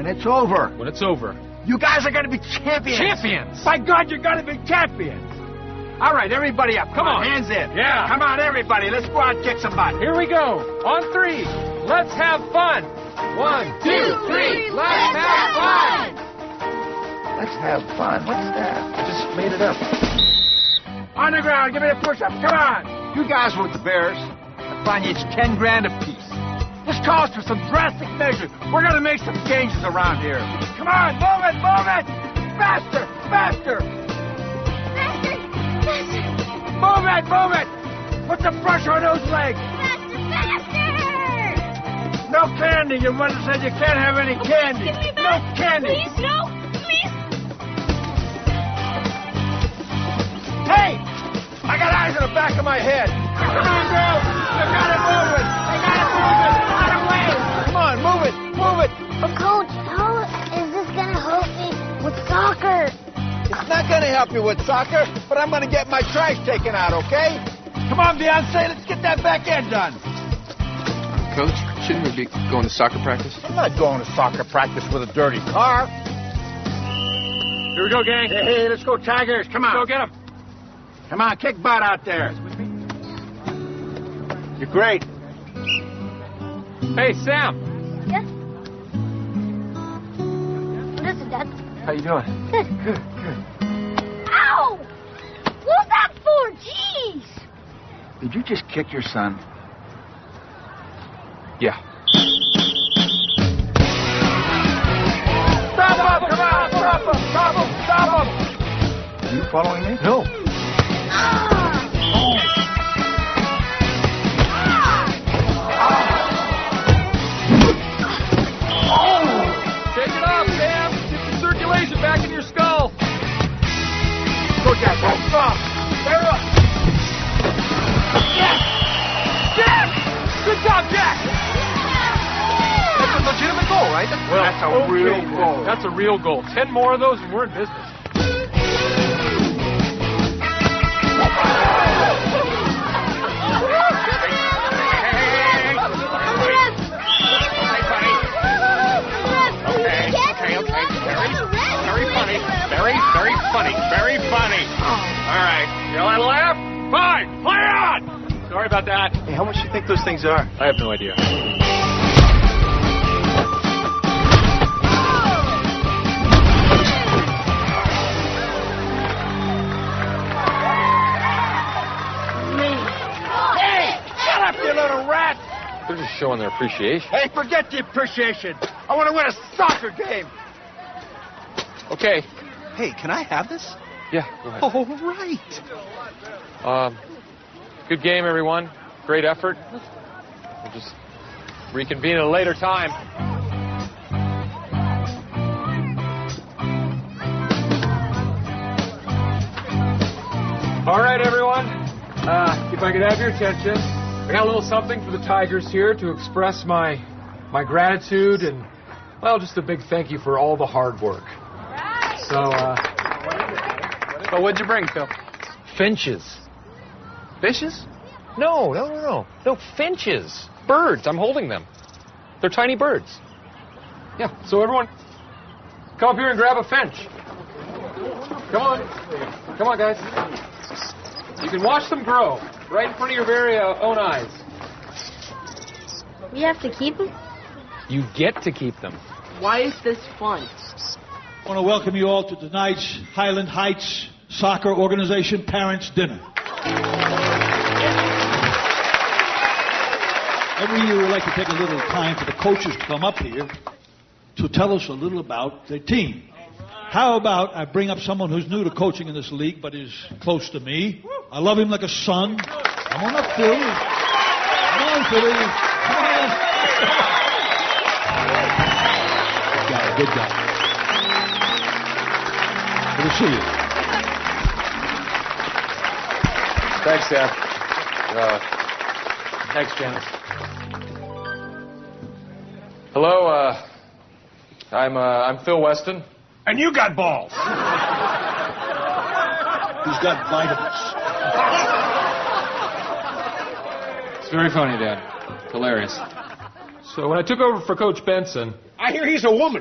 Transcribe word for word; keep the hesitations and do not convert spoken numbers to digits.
When it's over. When it's over. You guys are going to be champions. Champions! By God, you're going to be champions. All right, everybody up. Come, Come on, on, hands in. Yeah. Come on, everybody. Let's go out and kick some butt. Here we go. On three. Let's have fun. One, two, three. Let's, Let's have fun. Let's have fun. What's that? I just made it up. On the ground. Give me a push-up. Come on. You guys were with the Bears. I find you each ten grand apiece. This calls for some drastic measures. We're going to make some changes around here. Come on, move it, move it! Faster, faster! Faster, faster! Move it, move it! Put some pressure on those legs! Faster, faster! No candy. Your mother said you can't have any candy. Give me No back. candy. Please, no, please. Hey! I got eyes in the back of my head. Come on, girls! You got it moving! You got it moving! Out of way! Come on, move it! Move it! But Coach, how is this going to help me with soccer? It's not going to help you with soccer, but I'm going to get my trash taken out, okay? Come on, Beyonce, let's get that back end done. Coach, shouldn't we be going to soccer practice? I'm not going to soccer practice with a dirty car. Here we go, gang. Hey, hey, let's go, Tigers. Come on. Go get them. Come on, kick butt out there. You're great. Hey, Sam. Yes? What is it, Dad? How you doing? Good. Good, good. Ow! What was that for? Jeez! Did you just kick your son? Yeah. Stop him! Come on! Stop him! Stop him! Stop him! Are you following me? No. Shake it up, Sam. Get some circulation back in your skull. Go, Jack. Go. Stop. There up. Yes! Jack! Good job, Jack! That's a legitimate goal, right? That's, Well, that's a okay. real goal. That's a real goal. Ten more of those and we're in business. Very, very funny. Very funny. All right. You want to laugh? Fine. Play on! Sorry about that. Hey, how much do you think those things are? I have no idea. Hey! Shut up, you little rat! They're just showing their appreciation. Hey, forget the appreciation. I want to win a soccer game. Okay. Hey, can I have this? Yeah, go ahead. All right. Um, good game, everyone. Great effort. We'll just reconvene at a later time. All right, everyone. Uh, if I could have your attention, I got a little something for the Tigers here to express my my gratitude and, well, just a big thank you for all the hard work. So, uh... Well, what'd you bring, Phil? Finches. Fishes? No, no, no, no. No, finches. Birds. I'm holding them. They're tiny birds. Yeah, so everyone, come up here and grab a finch. Come on. Come on, guys. You can watch them grow right in front of your very uh, own eyes. We have to keep them? You get to keep them. Why is this fun? I want to welcome you all to tonight's Highland Heights Soccer Organization Parents' Dinner. Every year we like to take a little time for the coaches to come up here to tell us a little about their team. How about I bring up someone who's new to coaching in this league but is close to me. I love him like a son. Come on up, Phil. Come on, Philly. Come on. Good guy, good guy. Good to see you. Thanks, Sam. Uh, thanks, Janice. Hello, uh, I'm, uh, I'm Phil Weston. And you got balls. He's got vitamins. It's very funny, Dad. Hilarious. So when I took over for Coach Benson, I hear he's a woman.